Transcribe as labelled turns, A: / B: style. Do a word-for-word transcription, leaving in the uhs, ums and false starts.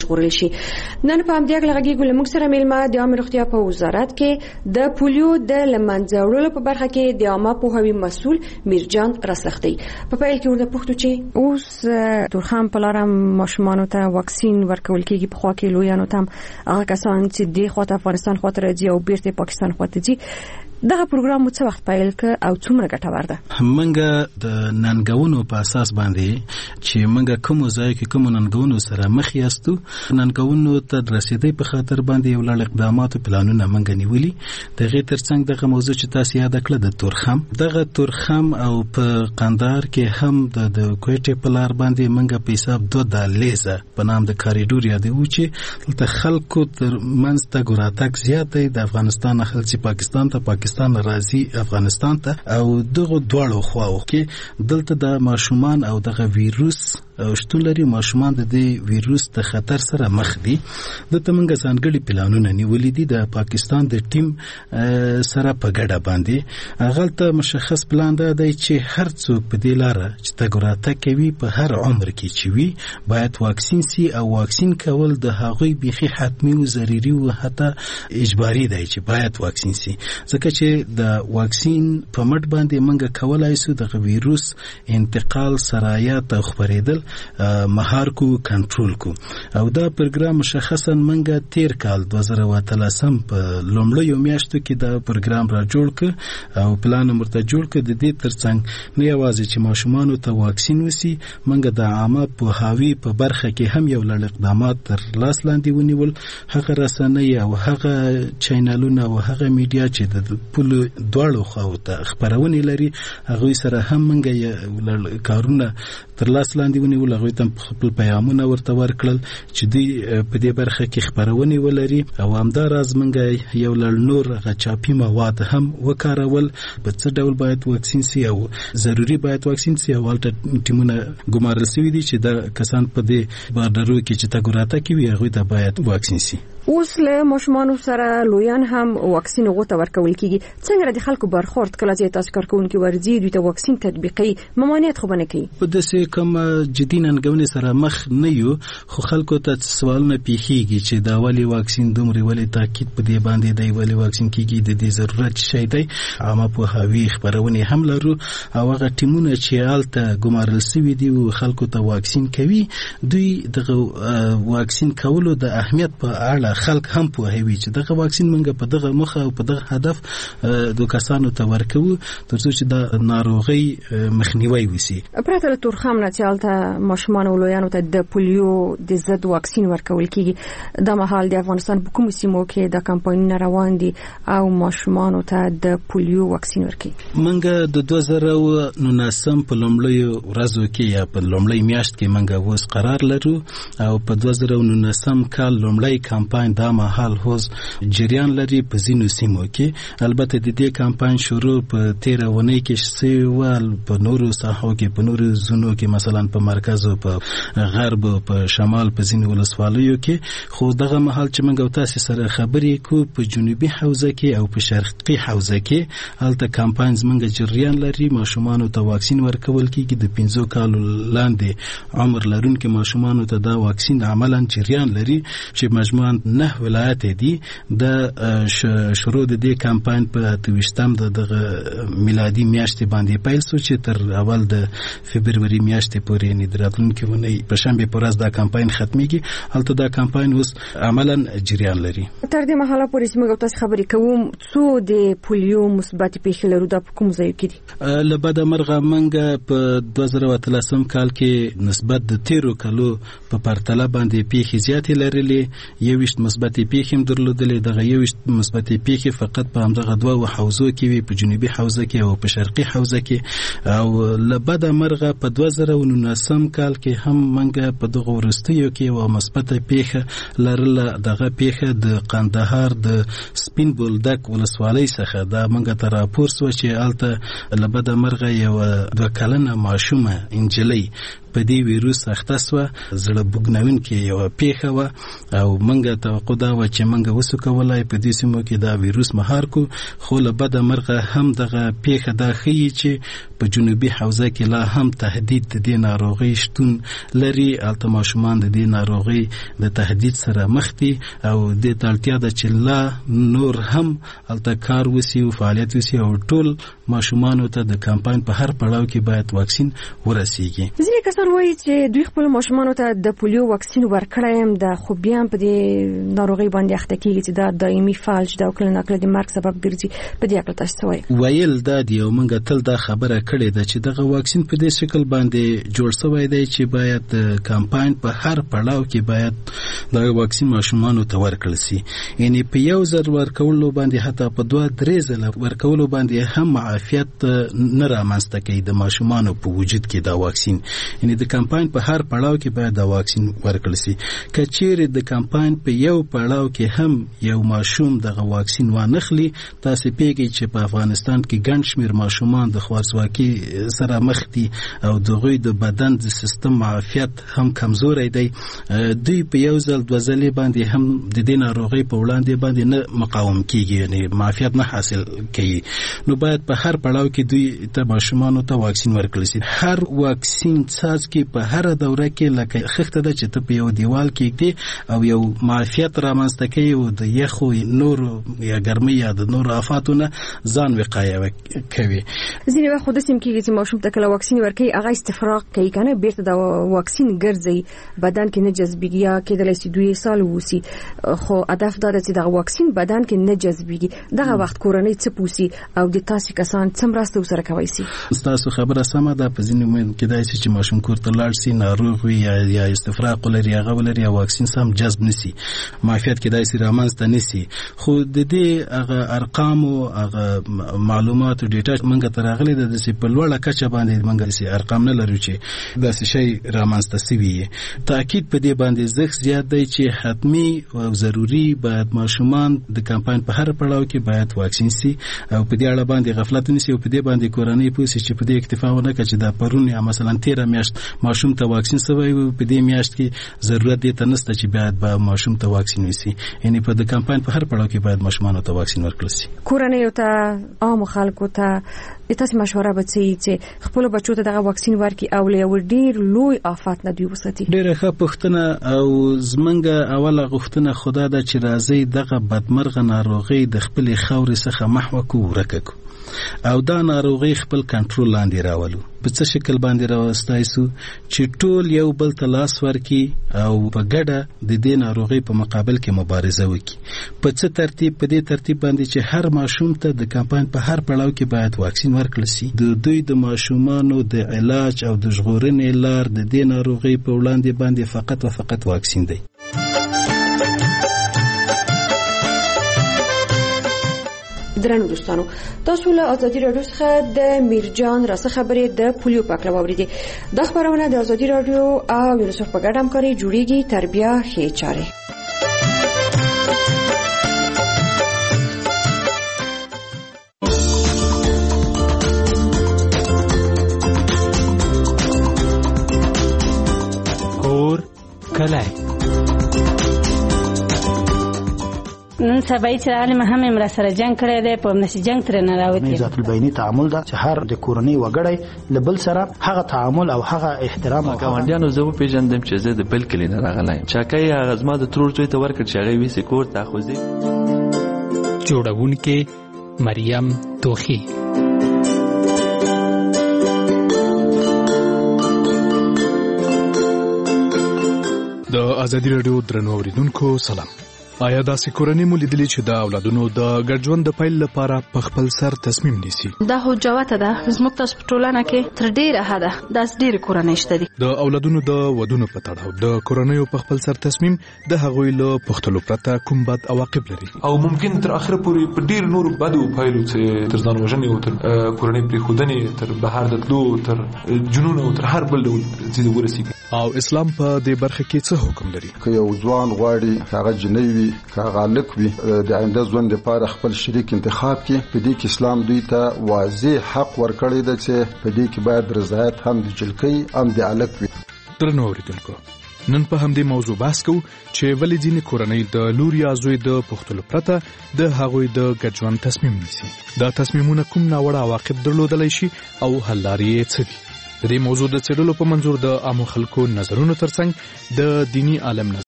A: وژغورل شي. نن په همدې اړه غږیږو له موږ سره میلمه د عامه روغتیا په وزارت کې د پولیو د لمنځه وړلو په برخه کې د عامه پوهاوي مسؤل میرجان راسختی په پیل کې ورته پوښتنه چې اوس تورخم په لارم ماشومان ته واکسین ورکول کېږي، په خوا کې لویانو ته هغه کسان چې د خواته افغانستان خواته راځي او بیرته پاکستان خواته ځي. دغه پروګرام څه وخت پیل ک او څومره ګټور ده؟
B: منګه د ننګونو په اساس باندې چې منګه کوم ځای کې کوم ننګونو سره مخ یاستو، ننګونو ته رسیدي په خاطر باندې یو لړ اقدامات او پلانونه منګه نیولي. دغه ترڅنګ دغه موضوع چې تاسو یاد کړل د تورخم، دغه تورخم او په قندهار کې هم د د کوټې په لار باندې منګه په حساب دوه د لیزه په نام د کاریډور یادو چې د خلکو تر منځ ته ګراتک زیات دی. د افغانستان خلک چې پاکستان ته پاکستان راځي افغانستان ته او دغه دواړو خواو کې دلته د ماشومان او دغه ویروس شتون لري. ماشومان د دې ویروس د خطر سره مخ دي. د تمنګ ځانګړي پلانونه نیولې دي د پاکستان د ټیم سره په ګډه باندې. هغه مشخص پلان دا دی چې هر څوک په دې لار چې تګراته کوي په هر عمر کې چې وي باید واکسین سي او واکسین کول د هغوی بيخي حتمي او ضروري او حتی اجباري دی چې باید واکسین سي، ځکه چې د واکسین په مټ باندې منګه کولای سو د ویروس انتقال سرایت او خبرېدل مهار کو کنټرول کو. او دا پروګرام مشخصا منګه تیر کال دوه زره اتلسم په لومړیو میاشتو کې دا پروګرام را جوړ ک او پلان مرته جوړ ک. د دې ترڅنګ نه یوازې چې ماشومان ته واکسین وسی، منګه د عامه پوهاوی په برخه کې هم یو لړ اقدامات تر لاس لاندې ونیول. هغه رسنۍ او هغه چینلونه او هغه میډیا چې د پول دواړو خواو ته خبرونه لري هغه سره هم منګه کارونه تر لاس لاندې ونیول. هغه ته خپل پیغامونه ورته ورکړل چې دوی په دې برخه کې خبرونه ولري او همدار از منګه یو لړ نور غچاپی مواد هم وکارول. په څه ډول باید واکسین سي او ضروری باید واکسین سي او ولټ ټیمونه ګمارل شوی دي چې دا کسان په دې بارډرو کې چې تګراته کوي هغه ته باید واکسین سي.
A: اوس له ماشومان سره لویان هم واکسین غوته ورکول کیږي. څنګه د خلکو برخورد کله چې تاسو کارکونکو ورځي دوی ته واکسین تطبیقي ممانعت خو بنه کوي؟
B: په داسې کوم جدي ننګونې سره مخ نه یو، خو خلکو ته سوالونه پیښیږي چې دا ولی واکسین دومره ولی تاکید په دې باندې دی ولی واکسین کیږي، د دې ضرورت شي دی. عامه پوهاوی خبرونه هم لرو او هغه ټیمونه چې آلته ګمارل شوی دي او خلکو ته واکسین کوي دوی دغه واکسین کولو د اهمیت په اړه خلک هم پوهوي چې دغه واکسین منګه په دغه مخه او په دغه هدف د کسانو ته ورکوي ترڅو چې د ناروغي مخنیوي وشي.
A: پرته له تورخم نه چې البته ماشومان او لویانو ته د پولیو د ضد واکسین ورکول کیږي، د مهال د افغانستان په کومو سیمو کې د کمپاینونه روان دي او ماشومان ته د پولیو واکسین ورکوي؟
B: منګه د دوه زره نولسم په لومړیو ورځو کې یا په لومړی میاشت کې منګه وس قرار لرو او په دوه زره نولسم کال لومړی کمپاین دا مهال هوز جریان لري په ځینو سیمو کې. البته د دې کمپاین شروع په تیر ونې کې سیوال په نورو ساحو کې په نورو زونو کې مثلا په مرکز او په غرب او په شمال په ځینو ولسوالیو کې، خو دغه مهال چې موږ تاسو سره خبرې کو په جنوبي حوزه کې او په شرقي حوزه کې البته کمپاین زمونږ جریان لري. ماشومان ته واکسین ورکول کیږي د پنځو کالو لاندې عمر لرونکو ماشومان ته دا واکسین عملاً جریان لري چې مجموعاً نه ولایت دي. د شروع د دې کمپاین په تویشتم د میلادي میاشتې باندې پیل شو چې تر اول د فبرवरी میاشتې پورې نه دراتونکو ونې په شنبه پر ورځ دا کمپاین ختميږي. هلته دا کمپاین اوس عملاً جریان لري.
A: تر دې مهاله پورې چې موږ تاسو خبرې کوم څو د پولیو مثبت پیښې لرو د کوم ځای کې دي؟
B: لبد مرغه منګه په دوه زره اتلسم کال کې نسبت د تیرو کالو په پرتله باندې پیښې زیاتې لرلې. یويشت مثبت پیښې هم درلودلې. دغه یويشت مثبت پیښې فقط په همدغه دوه حوزو کې وي، په جنوبي حوزه کې او په شرقي حوزه کې. او لبد مرغه په دوه زره نولسم کال کې هم منګه په دغه ورستیو کې او مثبت پیښه لرله. دغه پیښه د قندهار د سپین بولدک ولسوالۍ څخه دا منګه تر راپور شو چې الته لبد مرغه یو دوه کلنه ماشومه انجلۍ په دې ویروس اخته سوه، زړه بوږنونکې یوه پیښه وه او موږ توقع دا وه چې موږ وسو کولای په دې سیمو کې دا ویروس مهار کو، خو له بده مرغه هم دغه پیښه دا ښیي چې په جنوبي حوزه کې لا هم تهدید د دې ناروغۍ شتون لري. هلته ماشومان د دې ناروغۍ د تهدید سره مخ دي او دې ته اړتیا ده چې لا نور هم هلته کار وسي او فعالیت وسي او ټول ماشومانو ته د کمپاین په هر پړاو کې باید واکسین ورسیږي.
A: ځینې کسان وایي چې دوی خپل ماشومانو ته د پولیو واکسین ورکړی یم، د خو بیا هم په دې ناروغۍ باندې اخته کېږي چې دا دایمي فلج ده او کله ناکله د مرګ سبب ګرځي. په دې اړه تاسو څه وایئ؟
B: ویل دا دی او موږ تل دا خبره کړې ده چې دغه واکسین په دې شکل باندې جوړ شوی دی چې باید د کمپاین په هر پړاو کې باید دغه واکسین ماشومانو ته ورکړل شي. یعنی په یو ځل ورکولو باندې حتی په دوه درې ځله ورکولو باندې هم معافیت نه رامنځته کوي د ماشومانو په وجود کې دا واکسین. یعنی د کمپاین په هر پړاو کې باید دا واکسین ورکړل شي. که چیرې د کمپاین په یو پړاو کې هم یو ماشوم دغه واکسین وانخلي، تاسو پیږئ چې په افغانستان کې ګڼ شمېر ماشومان د خوارځواکۍ سره مخ دي او دغوی د بدن د سیستم معافیت هم کمزوری دی. دوی په یو ځل دوه ځلې باندې هم د دې ناروغۍ په وړاندې باندې نه مقاوم کیږي، یعنی معافیت نه حاصل کوي. نو باید په هر پړاو کې دوی ته ماشومانو ته واکسین ورکړل شي. هر واکسین څاڅکي په هر دوره کې لکه خښته ده چې ته په یو دیوال کې ږدې او یو معافیت رامنځته کوي او د یخو نورو یا ګرمۍ یا د نورو آفاتو نه ځان وقایه کوي.
A: ځینې وخت داسې هم کېږي چې ماشوم ته کله واکسین ورکوي هغه استفراغ کوي که نه، بیرته د واکسین ګرځي بدن کې نه جذبېږي یا کېدلی شي دوی سال ووسي، خو هدف دا ده چې دغه واکسین بدن کې نه جذبېږي. دغه وخت کورنۍ څه پوسي او د تاسې کسان څه مرسته ورسره کولی شي؟
B: ستاسو خبره سمه ده. په ځینې موږ کېدای شي چې ماشوم کور ته لاړ شي، ناروغ وي یا یا استفراغ ولري، هغه ولري یا واکسین سم جذب نه شي، معافیت کېدای شي رامنځته نه شي. خو د دې هغه ارقامو هغه معلوماتو ډیټا موږ ته راغلې ده داسې په لوړه کچه باندې موږ داسې ارقام نه لرو چې داسې شی رامنځته شوي وي. تاکید په دې باندې زښت زیات دی چې حتمي او ضروري باید ماشومان د کمپاین په هر پړاو کې باید واکسین شي او په دې اړه باندې غفلت نه شي او په دې باندې کورنۍ پوه شي چې په دې اکتفا ونه کړي چې دا پرون یا مثلا تېره میاشت ماشوم ته واکسین شوی و، په دې میاشت کې ضرورت دې ته نشته چې باید به ماشوم ته واکسین وشي. یعنی په د کمپاین په هر پړاو کې باید ماشومانو ته واکسین ورکړل شي.
A: کورنۍ ته عام خلکو ته تاسو مشوره به څه چې خپل بچو ته دغه واکسین ورکړي او له ډیر لوی آفات نه دوی وساتي؟ ډیره
B: ښه پوښتنه او زمونږ اوله غوښتنه خدا ده چې راځي دغه بدمرغه ناروغي د خپل خاورې څخه محو کو ورکه کو او دا ناروغي خپل کنټرول لاندې راولو. په څه شکل باندې راوستای سو چې ټول یو بل ته لاس ورکي او په ګډه د دې ناروغي په مقابل کې مبارزه وکړي. په څه ترتیب؟ په دې ترتیب باندې چې هر ماشوم ته د کمپاین په هر پړاو کې باید واکسین ورکړل شي. د دوی د ماشومانو د علاج او د ژغورنې لار د دې ناروغي په وړاندې باندې فقط او فقط واکسین دی.
A: درنو دوستانو، تاسو له ازادي رادیو څخه د میرجان راسه خبرې د پولیو په اړه واورېدې. دا خبرونه د ازادي رادیو او یونیسف په ګډه همکاري جوړیږي. تربیه ښې چارې.
C: کور کلای
D: نن سبا چې عالم هم امر سره جنگ کړی دی، په نشي جنگ تر نه راوتی.
E: ذات البینی تعامل دا چې هر د کورنۍ وګړی لبل سره هغه تعامل او هغه احترام او
F: ګاونډیانو زه پیژندم چې زه د بل کلی نه راغلایم. چاکای هغه زما د ترور څوی ته ورکړ چې هغه ویسي کور ته خوځي.
C: جوړونکې مریم توخی.
G: د ازادي رادیو درنو اوریدونکو سلام. آیا دا سکورنی مو لیدلی چې د اولادونو د ګډ ژوند د پیل لپاره په خپل سر تصمیم نیسي؟
H: دا هو جوته ده زموږ تاسو په ټولنه کې تر ډیره حده داس ډیر کورنۍ شته دي.
G: د اولادونو د ودونو په تړاو د کورنۍ په خپل سر تصمیم د هغوی له پختلو پرته کوم بد عواقب لري
I: او ممکن تر اخره پورې په ډیر نور بدو پایلو چې تر ځان وژنې او تر کورنۍ پرې خودنې تر بهر د تلو تر جنون او تر هر بل ډول څه ورسیږي.
G: او اسلام په دې برخه کې څه حکم لري؟
J: که یو ځوان غواړي هغه جنوي هغه الک وي د آینده ژوند لپاره خپل شریک انتخاب کړي، په دې کې اسلام دوی ته واضح حق ورکړی دی چې په دې کې باید رضایت هم د جلکۍ هم د الک وي.
G: درنو اوریدونکو، نن په همدې موضوع بحث کوو چې ولې ځینې کورنۍ د لور یا زوی د پوښتلو پرته د هغوی د ګډ ژوند تصمیم نیسي. دا تصمیمونه کوم ناوړه عواقب درلودلی شي او حل لارې یې څه دي؟ د دې موضوع د څېړلو په منظور د عامو خلکو نظرونو ترڅنګ د دینی عالم